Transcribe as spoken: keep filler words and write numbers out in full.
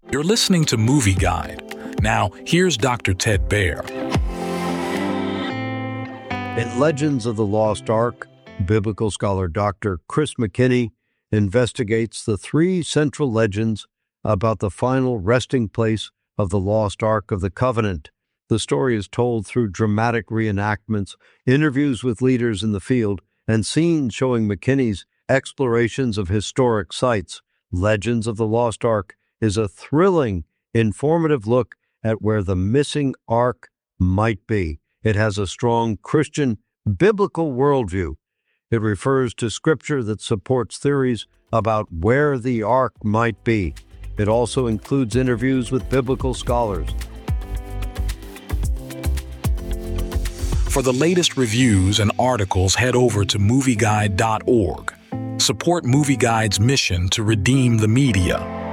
You're listening to Movie Guide. Now, here's Doctor Ted Baehr. In Legends of the Lost Ark, biblical scholar Doctor Chris McKinney investigates the three central legends about the final resting place of the lost Ark of the Covenant. The story is told through dramatic reenactments, interviews with leaders in the field, and scenes showing McKinney's explorations of historic sites. Legends of the Lost Ark is a thrilling, informative look at where the missing Ark might be. It has a strong Christian biblical worldview. It refers to scripture that supports theories about where the Ark might be. It also includes interviews with biblical scholars. For the latest reviews and articles, head over to movie guide dot org. Support Movie Guide's mission to redeem the media.